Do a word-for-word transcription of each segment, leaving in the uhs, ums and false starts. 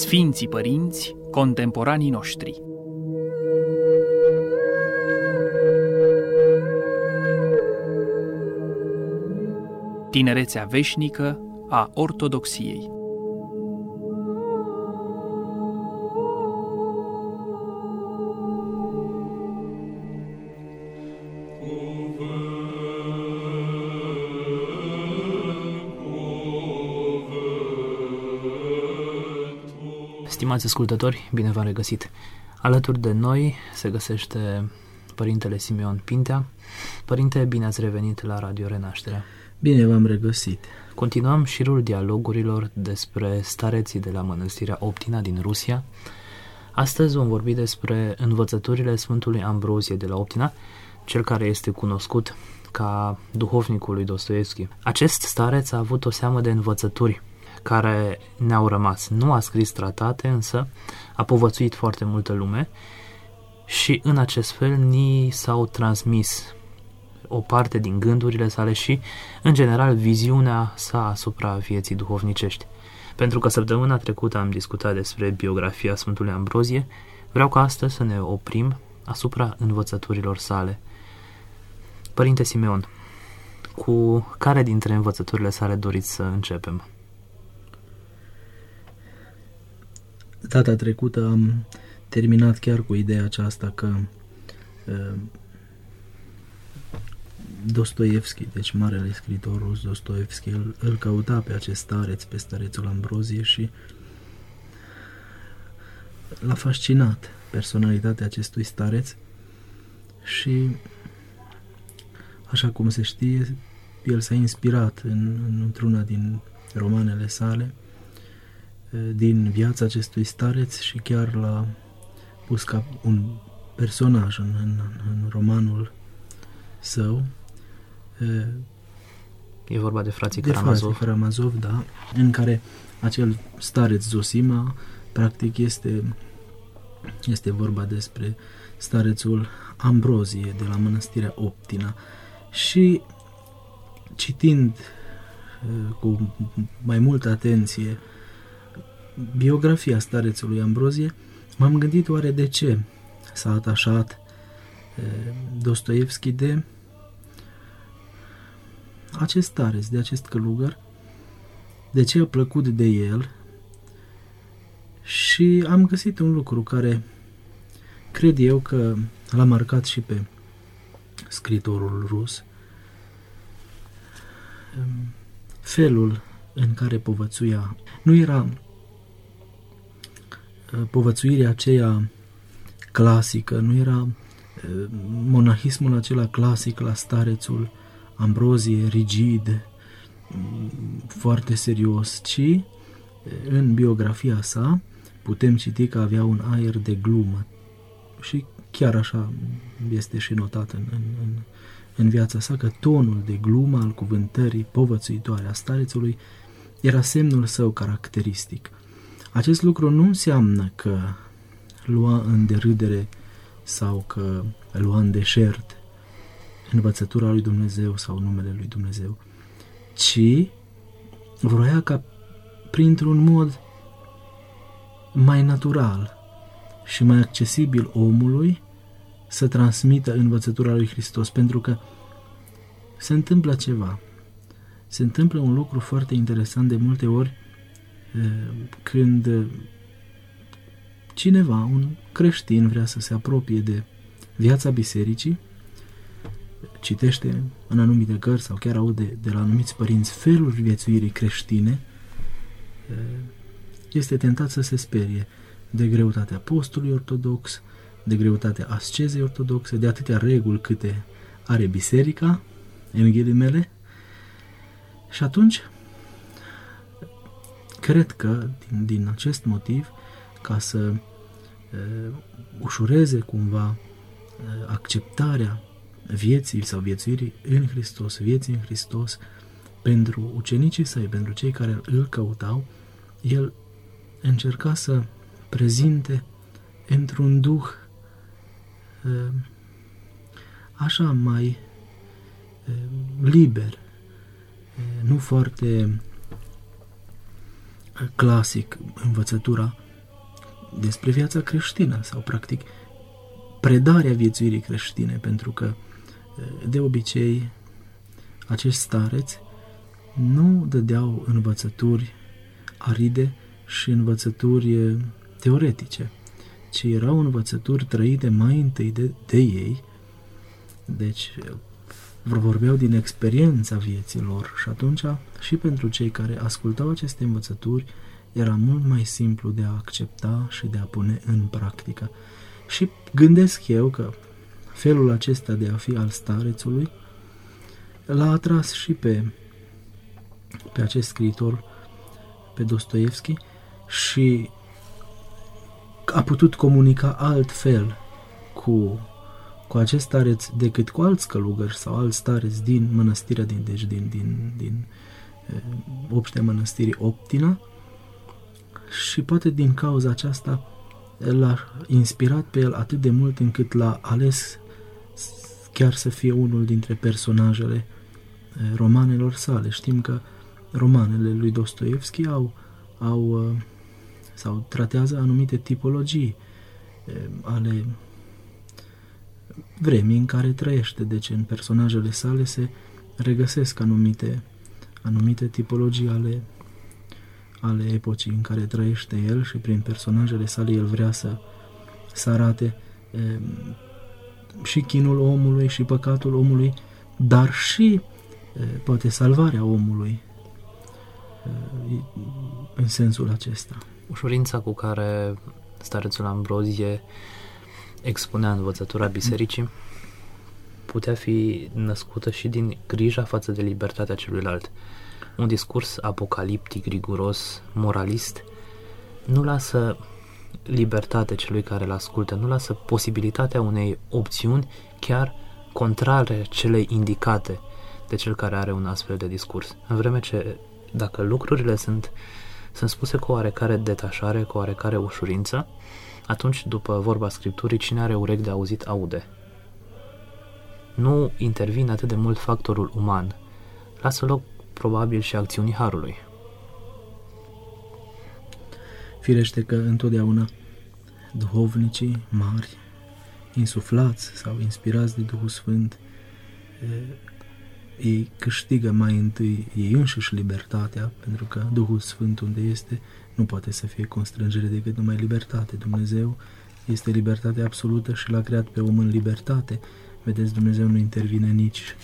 Sfinții părinți, contemporanii noștri. Tinerețea veșnică a ortodoxiei. Stimați ascultători, bine v-am regăsit! Alături de noi se găsește Părintele Simeon Pintea. Părinte, bine ați revenit la Radio Renașterea. Bine v-am regăsit! Continuăm șirul dialogurilor despre stareții de la Mănăstirea Optina din Rusia. Astăzi vom vorbi despre învățăturile Sfântului Ambrozie de la Optina, cel care este cunoscut ca duhovnicul lui Dostoievski. Acest stareț a avut o seamă de învățături care ne-au rămas. Nu a scris tratate, însă a povățuit foarte multă lume și în acest fel ni s-au transmis o parte din gândurile sale și, în general, viziunea sa asupra vieții duhovnicești. Pentru că săptămâna trecută am discutat despre biografia Sfântului Ambrozie, vreau ca astăzi să ne oprim asupra învățăturilor sale. Părinte Simeon, cu care dintre învățăturile sale doriți să începem? Data trecută am terminat chiar cu ideea aceasta că uh, Dostoievski, deci marele scriitor rus Dostoievski, îl, îl căuta pe acest stareț, pe starețul Ambrozie și l-a fascinat personalitatea acestui stareț și, așa cum se știe, el s-a inspirat în, într-una din romanele sale din viața acestui stareț și chiar l-a pus ca un personaj în, în, în romanul său. E vorba de frații de Karamazov. Frații Karamazov, da, în care acel stareț Zosima, practic este, este vorba despre starețul Ambrozie de la Mănăstirea Optina. Și citind cu mai multă atenție biografia starețului Ambrozie, m-am gândit oare de ce s-a atașat Dostoievski de acest stareț, de acest călugăr, de ce a plăcut de el, și am găsit un lucru care cred eu că l-a marcat și pe scriitorul rus: felul în care povățuia. Nu era povățuirea aceea clasică, nu era monahismul acela clasic la starețul Ambrozie, rigid, foarte serios, ci în biografia sa putem citi că avea un aer de glumă și chiar așa este și notat în, în, în, în viața sa, că tonul de glumă al cuvântării povățuitoare a starețului era semnul său caracteristic. Acest lucru nu înseamnă că lua în derâdere sau că lua în deșert învățătura lui Dumnezeu sau numele lui Dumnezeu, ci vroia ca printr-un mod mai natural și mai accesibil omului să transmită învățătura lui Hristos, pentru că se întâmplă ceva. Se întâmplă un lucru foarte interesant de multe ori când cineva, un creștin, vrea să se apropie de viața bisericii, citește în anumite cărți sau chiar aude de la anumiți părinți feluri viețuirii creștine, este tentat să se sperie de greutatea postului ortodox, de greutatea ascezei ortodoxe, de atâtea reguli câte are biserica, în ghilimele, și atunci cred că din, din acest motiv, ca să uh, ușureze cumva uh, acceptarea vieții sau viețuirii în Hristos, vieții în Hristos, pentru ucenicii săi, pentru cei care îl căutau, el încerca să prezinte într-un duh uh, așa mai uh, liber, uh, nu foarte clasic învățătura despre viața creștină sau practic predarea viețuirii creștine, pentru că de obicei acești stareți nu dădeau învățături aride și învățături teoretice, ci erau învățături trăite mai întâi de, de ei, deci vorbeau din experiența vieții lor și atunci și pentru cei care ascultau aceste învățături era mult mai simplu de a accepta și de a pune în practică. Și gândesc eu că felul acesta de a fi al starețului l-a atras și pe, pe acest scriitor, pe Dostoevski, și a putut comunica altfel cu, cu acest stareț decât cu alți călugări sau alți stareți din mănăstirea, din, deci din, din, din e, obștea mănăstirii Optina, și poate din cauza aceasta l-a inspirat pe el atât de mult încât l-a ales chiar să fie unul dintre personajele romanelor sale. Știm că romanele lui Dostoevski au, au sau tratează anumite tipologii ale vremii în care trăiește, deci în personajele sale se regăsesc anumite, anumite tipologii ale ale epocii în care trăiește el și prin personajele sale el vrea să, să arate e, și chinul omului și păcatul omului, dar și e, poate salvarea omului e, în sensul acesta. Ușurința cu care starețul Ambrozie expunea învățătura bisericii putea fi născută și din grija față de libertatea celuilalt. Un discurs apocaliptic, riguros, moralist, nu lasă libertate celui care îl ascultă, nu lasă posibilitatea unei opțiuni chiar contrare celei indicate de cel care are un astfel de discurs. În vreme ce, dacă lucrurile sunt, sunt spuse cu oarecare detașare, cu oarecare ușurință, atunci, după vorba Scripturii, cine are urechi de auzit, aude. Nu intervine atât de mult factorul uman, lasă loc probabil și acțiunii harului. Firește că întotdeauna duhovnicii mari, insuflați sau inspirați de Duhul Sfânt, ei câștigă mai întâi ei înșiși libertatea, pentru că Duhul Sfânt unde este nu poate să fie constrângere decât numai libertate. Dumnezeu este libertate absolută și l-a creat pe om în libertate. Vedeți, Dumnezeu nu intervine nici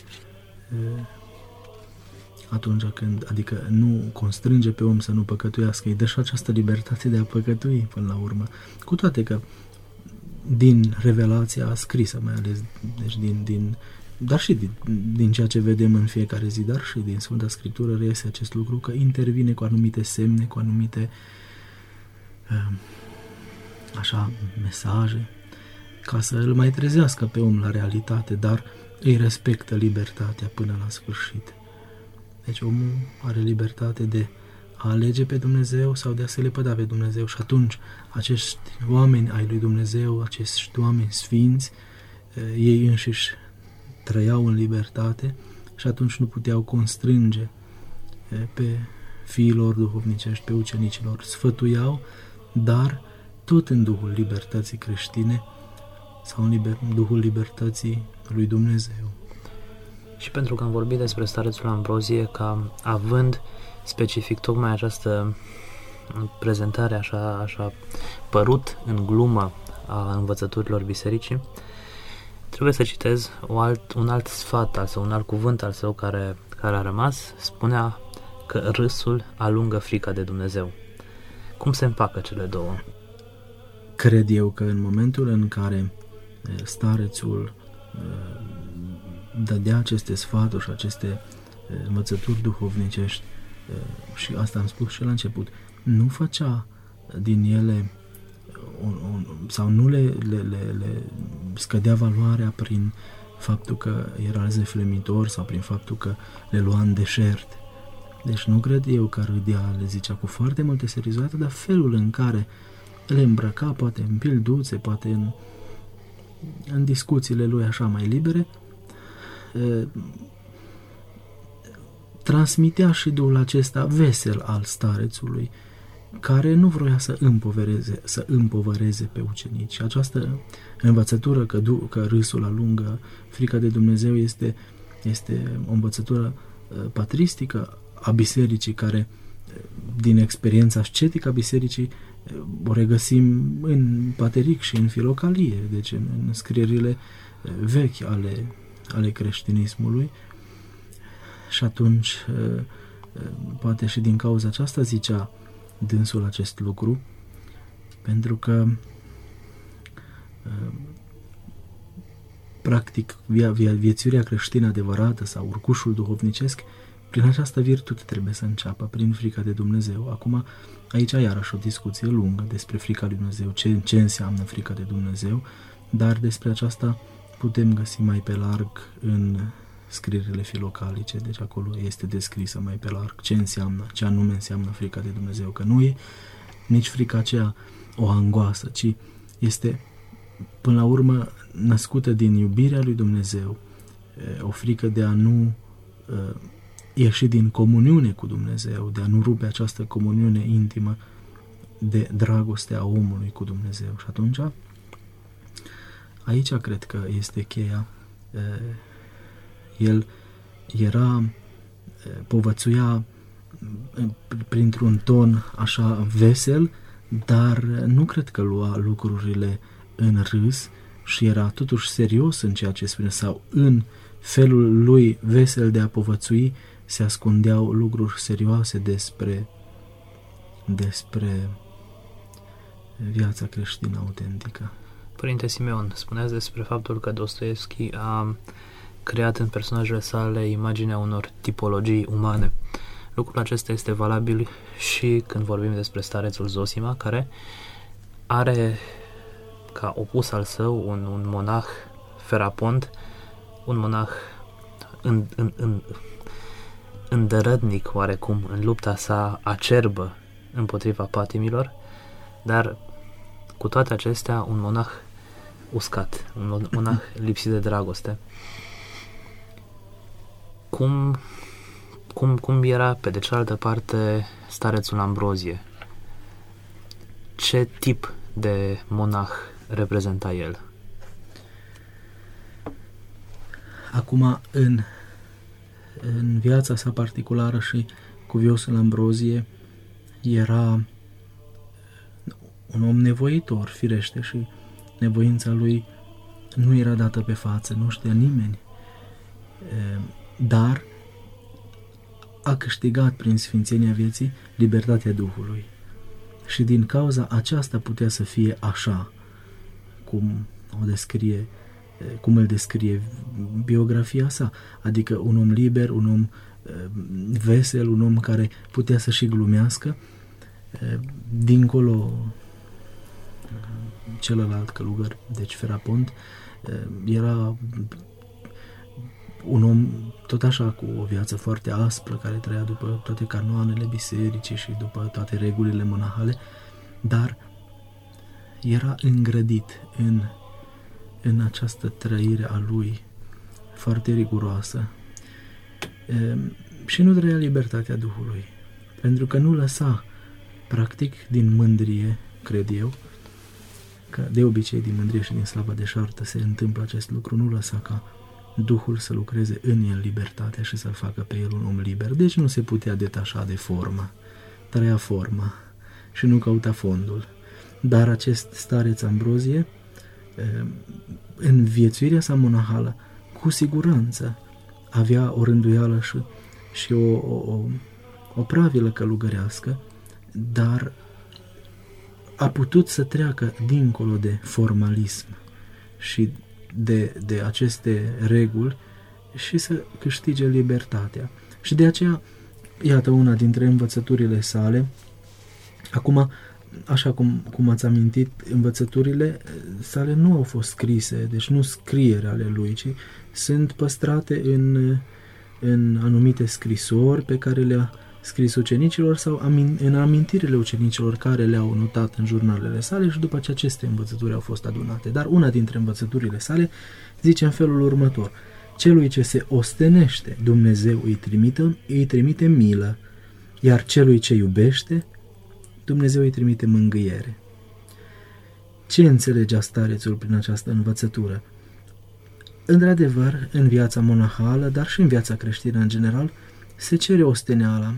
atunci când, adică nu constrânge pe om să nu păcătuiască, îi dă și această libertate de a păcătui până la urmă. Cu toate că din revelația scrisă, mai ales, deci din, din, dar și din, din ceea ce vedem în fiecare zi, dar și din Sfânta Scriptură reiese acest lucru, că intervine cu anumite semne, cu anumite așa, mesaje, ca să îl mai trezească pe om la realitate, dar îi respectă libertatea până la sfârșit. Deci omul are libertate de a alege pe Dumnezeu sau de a se lepăda pe Dumnezeu și atunci acești oameni ai lui Dumnezeu, acești oameni sfinți, ei înșiși trăiau în libertate și atunci nu puteau constrânge pe fiilor duhovnicești, pe ucenicilor. Sfătuiau, dar tot în Duhul libertății creștine sau în liber, Duhul libertății lui Dumnezeu. Și pentru că am vorbit despre starețul Ambrozie ca având specific tocmai această prezentare așa, așa părut în glumă a învățăturilor bisericii, trebuie să citez o alt, un alt sfat al său, un alt cuvânt al său care, care a rămas. Spunea că râsul alungă frica de Dumnezeu. Cum se împacă cele două? Cred eu că în momentul în care starețul dădea aceste sfaturi și aceste învățături duhovnicești, și asta am spus și la început, nu făcea din ele un, un, sau nu le, le, le, le scădea valoarea prin faptul că era zeflemitor sau prin faptul că le lua în deșert. Deci nu cred eu că râdea, le zicea cu foarte multe seriozitate, dar felul în care le îmbrăca, poate în pilduțe, poate în, în discuțiile lui așa mai libere, e, transmitea și Duhul acesta vesel al starețului, care nu vroia să împovereze, să împovăreze pe ucenici. Această învățătură că, du- că râsul alungă frica de Dumnezeu este, este o învățătură patristică a bisericii, care din experiența ascetică a bisericii o regăsim în Pateric și în Filocalie, deci în, în scrierile vechi ale, ale creștinismului. Și atunci poate și din cauza aceasta zicea dânsul acest lucru, pentru că practic via, via, viețuirea creștină adevărată sau urcușul duhovnicesc prin această virtute trebuie să înceapă, prin frica de Dumnezeu. Acum aici iarăși o discuție lungă despre frica lui Dumnezeu, ce, ce înseamnă frica de Dumnezeu, dar despre aceasta putem găsi mai pe larg în scrierile filocalice, deci acolo este descrisă mai pe larg ce înseamnă, ce anume înseamnă frica de Dumnezeu, că nu e nici frica aceea o angoasă, ci este până la urmă născută din iubirea lui Dumnezeu, o frică de a nu ieși din comuniune cu Dumnezeu, de a nu rupe această comuniune intimă de dragoste a omului cu Dumnezeu. Și atunci, aici cred că este cheia. El era, povățuia printr-un ton așa vesel, dar nu cred că lua lucrurile în râs și era totuși serios în ceea ce spune, sau în felul lui vesel de a povățui se ascundeau lucruri serioase despre, despre viața creștină autentică. Părinte Simeon, spuneați despre faptul că Dostoevski a creat în personajele sale imaginea unor tipologii umane. Lucrul acesta este valabil și când vorbim despre starețul Zosima, care are ca opus al său un, un monah ferapont, un monah în, în, în, îndărătnic oarecum în lupta sa acerbă împotriva patimilor, dar cu toate acestea un monah uscat, un monah lipsit de dragoste. Cum, cum, cum era pe de cealaltă parte starețul Ambrozie? Ce tip de monah reprezenta el? Acum, în, în viața sa particulară și cuviosul Ambrozie era un om nevoitor, firește, și nevoința lui nu era dată pe față, nu știa nimeni, dar a câștigat prin sfințenia vieții libertatea Duhului. Și din cauza aceasta putea să fie așa, cum o descrie, cum îl descrie biografia sa, adică un om liber, un om vesel, un om care putea să și glumească. Dincolo, celălalt călugăr, deci Ferapont, era un om tot așa cu o viață foarte aspră, care trăia după toate canoanele bisericii și după toate regulile monahale, dar era îngrădit în, în această trăire a lui foarte riguroasă e, și nu trăia libertatea Duhului, pentru că nu lăsa, practic, din mândrie, cred eu, că de obicei din mândrie și din slavă deșartă se întâmplă acest lucru, nu lăsa ca Duhul să lucreze în el libertatea și să-l facă pe el un om liber. Deci nu se putea detașa de formă, trăia forma și nu căuta fondul. Dar acest stareț Ambrozie, în viețuirea sa monahală, cu siguranță avea o rânduială și, și o, o, o pravilă călugărească, dar a putut să treacă dincolo de formalism și de, de aceste reguli și să câștige libertatea. Și de aceea, iată una dintre învățăturile sale. Acum, așa cum, cum ați amintit, învățăturile sale nu au fost scrise, deci nu scriere ale lui, ci sunt păstrate în, în anumite scrisori pe care le-a scris ucenicilor sau amin, în amintirile ucenicilor care le-au notat în jurnalele sale și după ce aceste învățături au fost adunate. Dar una dintre învățăturile sale zice în felul următor: celui ce se ostenește, Dumnezeu îi trimite, îi trimite milă, iar celui ce iubește, Dumnezeu îi trimite mângâiere. Ce înțelegea starețul prin această învățătură? Într-adevăr, în viața monahală, dar și în viața creștină în general, se cere osteneala.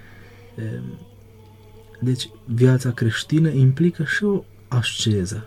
Deci, viața creștină implică și o asceză.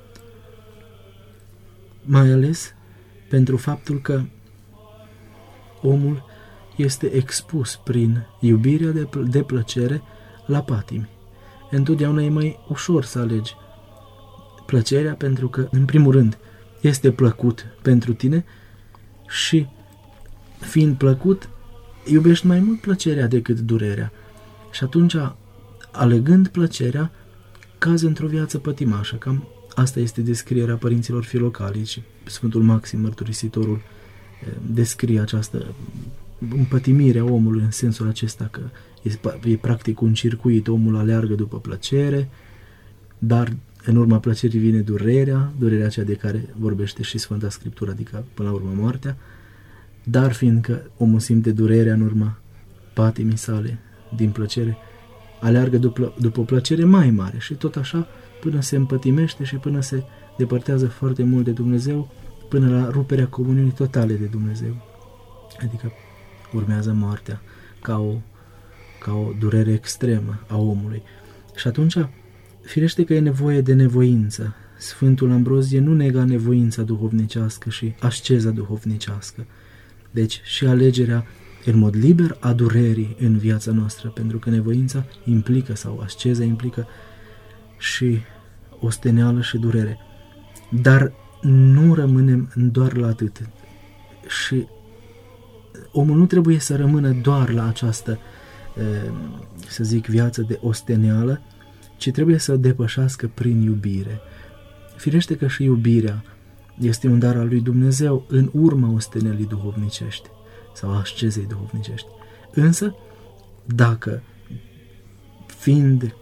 Mai ales pentru faptul că omul este expus prin iubirea de, pl- de plăcere la patimi. Întotdeauna e mai ușor să alegi plăcerea pentru că, în primul rând, este plăcut pentru tine și, fiind plăcut, iubești mai mult plăcerea decât durerea. Și atunci, alegând plăcerea, cazi într-o viață pătimașă. Cam asta este descrierea părinților filocalici. Sfântul Maxim Mărturisitorul descrie această împătimire a omului în sensul acesta că e, e practic un circuit, omul aleargă după plăcere, dar în urma plăcerii vine durerea, durerea aceea de care vorbește și Sfânta Scriptură, adică până la urmă moartea, dar fiindcă omul simte durerea în urma patimii sale din plăcere, aleargă după, după o plăcere mai mare și tot așa până se împătimește și până se depărtează foarte mult de Dumnezeu, până la ruperea comuniunii totale de Dumnezeu. Adică urmează moartea ca o, ca o durere extremă a omului. Și atunci, firește că e nevoie de nevoință. Sfântul Ambrozie nu nega nevoința duhovnicească și asceza duhovnicească. Deci și alegerea în mod liber a durerii în viața noastră, pentru că nevoința implică, sau asceza implică și osteneală și durere. Dar nu rămânem doar la atât. Și omul nu trebuie să rămână doar la această, să zic, viață de osteneală, ci trebuie să o depășească prin iubire. Firește că și iubirea este un dar al lui Dumnezeu în urma ostenelii duhovnicești sau ascezei duhovnicești. Însă, dacă, fiind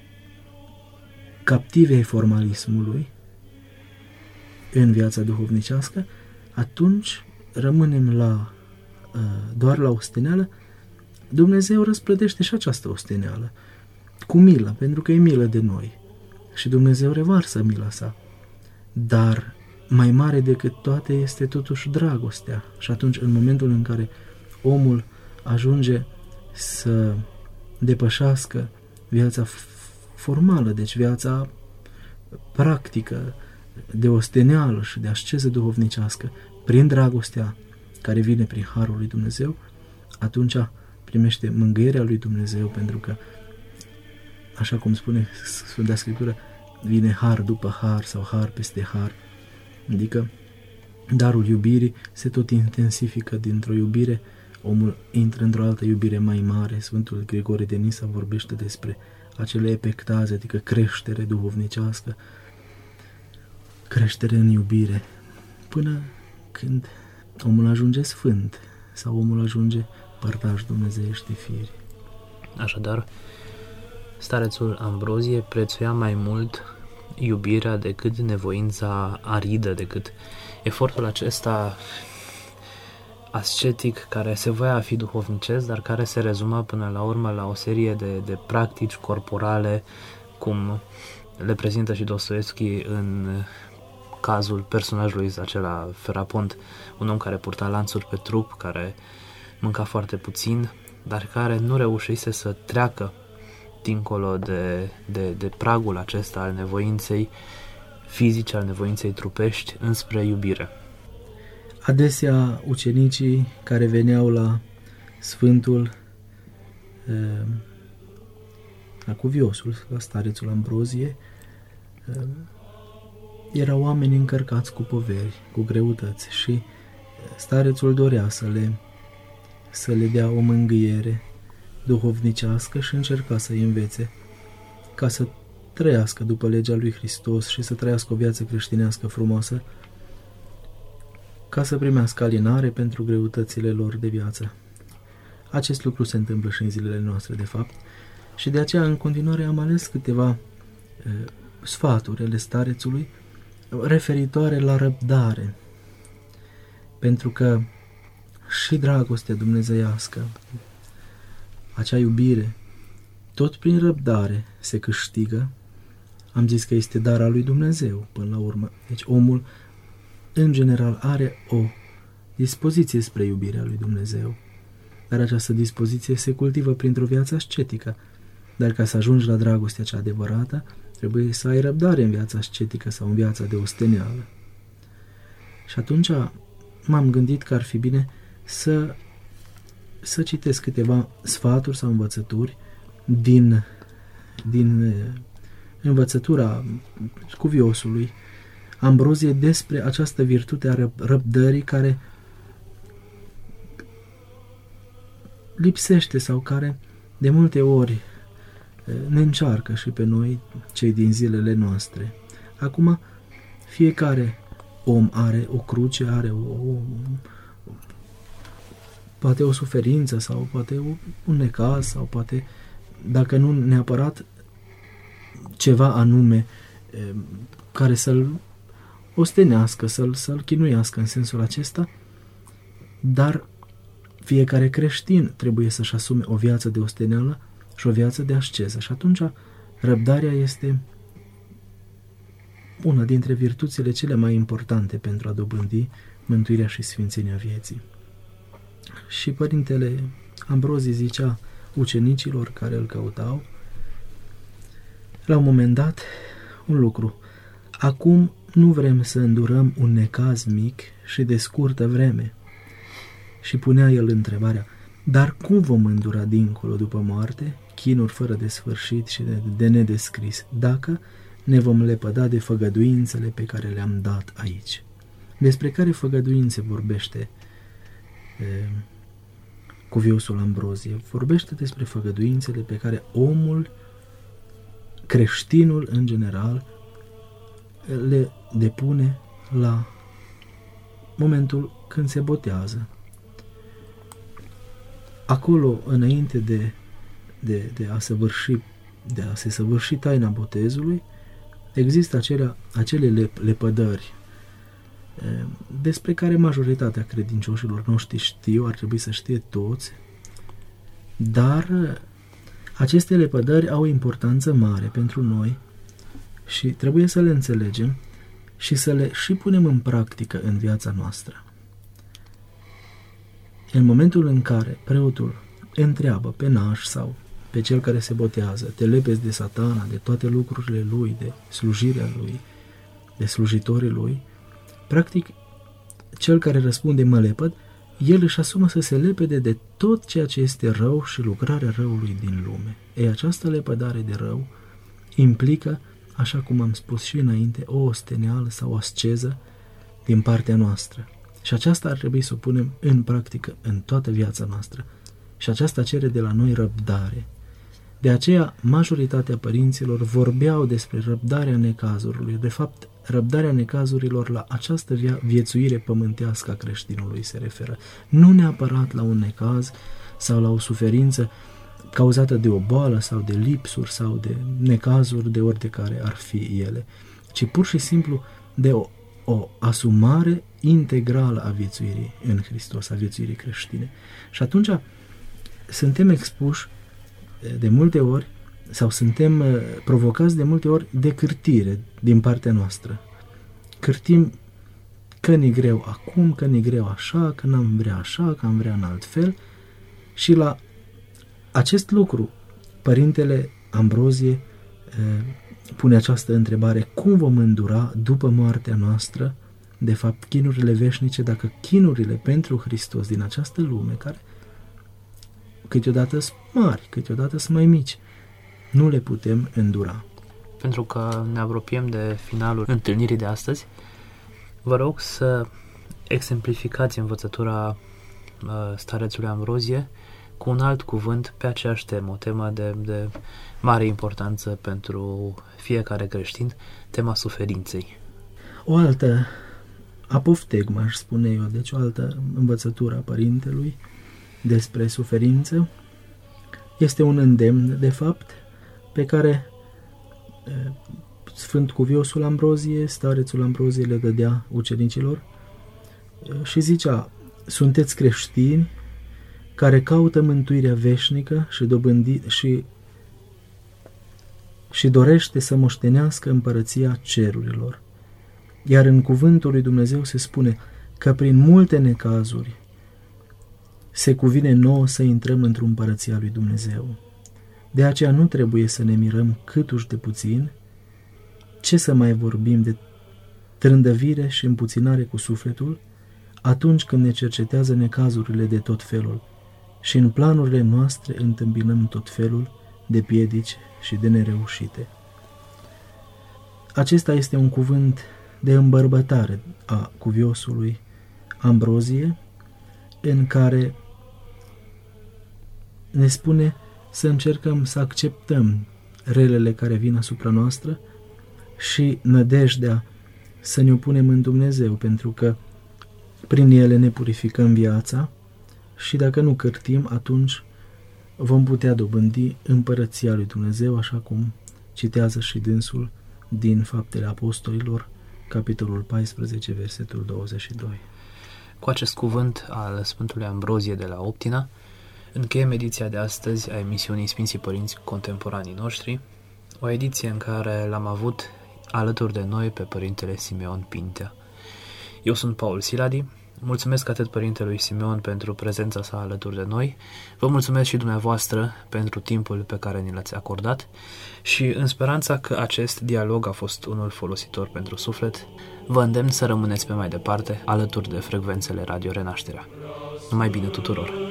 captive ai formalismului în viața duhovnicească, atunci rămânem la, doar la osteneală, Dumnezeu răsplătește și această osteneală cu milă, pentru că e milă de noi și Dumnezeu revarsă mila sa. Dar mai mare decât toate este totuși dragostea. Și atunci, în momentul în care omul ajunge să depășească viața formală, deci viața practică, de osteneală și de asceză duhovnicească, prin dragostea care vine prin harul lui Dumnezeu, atunci primește mângâierea lui Dumnezeu, pentru că, așa cum spune Sfânta Scriptură, vine har după har sau har peste har, adică darul iubirii se tot intensifică. Dintr-o iubire omul intră într-o altă iubire mai mare. Sfântul Grigore de Nisa vorbește despre acele epectaze, adică creștere duhovnicească, creștere în iubire, până când omul ajunge sfânt sau omul ajunge părtaș dumnezeiești firi. Așadar, starețul Ambrozie prețuia mai mult iubirea decât nevoința aridă, decât efortul acesta ascetic care se voia a fi duhovnicesc, dar care se rezuma până la urmă la o serie de, de practici corporale, cum le prezintă și Dostoevski în cazul personajului acela Ferapont, un om care purta lanțuri pe trup, care mânca foarte puțin, dar care nu reușise să treacă dincolo de, de, de pragul acesta al nevoinței fizice, al nevoinței trupești, înspre iubire. Adesea ucenicii care veneau la Sfântul, la cuviosul, la starețul Ambrozie, erau oameni încărcați cu poveri, cu greutăți și starețul dorea să le, să le dea o mângâiere duhovnicească și încerca să-i învețe ca să trăiască după legea lui Hristos și să trăiască o viață creștinească frumoasă, ca să primească alinare pentru greutățile lor de viață. Acest lucru se întâmplă și în zilele noastre, de fapt, și de aceea în continuare am ales câteva e, sfaturi ale starețului referitoare la răbdare, pentru că și dragostea dumnezeiască, acea iubire tot prin răbdare se câștigă. Am zis că este dar al lui Dumnezeu până la urmă. Deci omul în general are o dispoziție spre iubirea lui Dumnezeu, dar această dispoziție se cultivă printr-o viață ascetică. Dar ca să ajungi la dragostea cea adevărată, trebuie să ai răbdare în viața ascetică sau în viața de osteneală. Și atunci m-am gândit că ar fi bine să, să citesc câteva sfaturi sau învățături din, din învățătura cuviosului Ambrozie despre această virtute a răbdării care lipsește sau care de multe ori ne încearcă și pe noi, cei din zilele noastre. Acum, fiecare om are o cruce, are o, o poate o suferință sau poate o, un necaz sau poate, dacă nu neapărat ceva anume care să-l ostenească, să-l, să-l chinuiască în sensul acesta, dar fiecare creștin trebuie să-și asume o viață de osteneală și o viață de asceză. Și atunci răbdarea este una dintre virtuțile cele mai importante pentru a dobândi mântuirea și sfințenia vieții. Și Părintele Ambrozie zicea ucenicilor care îl căutau la un moment dat un lucru: acum nu vrem să îndurăm un necaz mic și de scurtă vreme. Și punea el întrebarea: dar cum vom îndura dincolo după moarte chinuri fără de sfârșit și de, de nedescris, dacă ne vom lepăda de făgăduințele pe care le-am dat aici? Despre care făgăduințe vorbește e, cuviosul Ambrozie? Vorbește despre făgăduințele pe care omul, creștinul în general, le depune la momentul când se botează. Acolo, înainte de, de, de a săvârși, de a se săvârși taina botezului, există acelea, acele lepădări despre care majoritatea credincioșilor noștri știu, ar trebui să știe toți, dar aceste lepădări au o importanță mare pentru noi și trebuie să le înțelegem și să le și punem în practică în viața noastră. În momentul în care preotul întreabă pe naș sau pe cel care se botează: te lepezi de Satana, de toate lucrurile lui, de slujirea lui, de slujitorii lui, practic cel care răspunde mă lepăd, el își asumă să se lepede de tot ceea ce este rău și lucrarea răului din lume. Ei, această lepădare de rău implică, așa cum am spus și înainte, o osteneală sau o asceză din partea noastră. Și aceasta ar trebui să o punem în practică în toată viața noastră. Și aceasta cere de la noi răbdare. De aceea, majoritatea părinților vorbeau despre răbdarea necazurilor. De fapt, răbdarea necazurilor la această via- viețuire pământească a creștinului se referă. Nu neapărat la un necaz sau la o suferință cauzată de o boală sau de lipsuri sau de necazuri de ori de care ar fi ele, ci pur și simplu de o, o asumare integrală a viețuirii în Hristos, a viețuirii creștine. Și atunci suntem expuși de multe ori sau suntem provocați de multe ori de cârtire din partea noastră. Cârtim că ne greu acum, că ne greu așa, că n-am vrea așa, că am vrea în alt fel. Și la acest lucru Părintele Ambrozie e, pune această întrebare: cum vom îndura după moartea noastră, de fapt, chinurile veșnice, dacă chinurile pentru Hristos din această lume, care câteodată sunt mari, câteodată sunt mai mici, nu le putem îndura. Pentru că ne apropiem de finalul întâlnirii de astăzi, vă rog să exemplificați învățătura uh, starețului Ambrozie cu un alt cuvânt pe aceeași temă, o temă de, de mare importanță pentru fiecare creștin, tema suferinței. O altă apoftegmă, aș spune eu, deci o altă învățătură a Părintelui despre suferință, este un îndemn, de fapt, pe care e, Sfânt Cuviosul Ambrozie, starețul Ambrozie, le dădea ucenicilor e, și zicea: sunteți creștini care caută mântuirea veșnică și, dobândi, și și dorește să moștenească împărăția cerurilor. Iar în cuvântul lui Dumnezeu se spune că prin multe necazuri se cuvine nouă să intrăm într-o împărăția lui Dumnezeu. De aceea nu trebuie să ne mirăm câtuși de puțin, ce să mai vorbim de trândăvire și împuținare cu sufletul, atunci când ne cercetează necazurile de tot felul și în planurile noastre întâmpinăm tot felul de piedici și de nereușite. Acesta este un cuvânt de îmbărbătare a cuviosului Ambrozie, în care ne spune să încercăm să acceptăm relele care vin asupra noastră și nădejdea să ne opunem în Dumnezeu, pentru că prin ele ne purificăm viața și dacă nu cârtim, atunci vom putea dobândi împărăția lui Dumnezeu, așa cum citează și dânsul din Faptele Apostolilor, capitolul paisprezece, versetul douăzeci și doi. Cu acest cuvânt al Sfântului Ambrozie de la Optina, încheiem ediția de astăzi a emisiunii Sfinții Părinți Contemporanii Noștri, o ediție în care l-am avut alături de noi pe Părintele Simeon Pintea. Eu sunt Paul Siladi, mulțumesc atât Părintelui Simeon pentru prezența sa alături de noi, vă mulțumesc și dumneavoastră pentru timpul pe care ni l-ați acordat și în speranța că acest dialog a fost unul folositor pentru suflet, vă îndemn să rămâneți pe mai departe alături de frecvențele Radio Renașterea. Numai bine tuturor!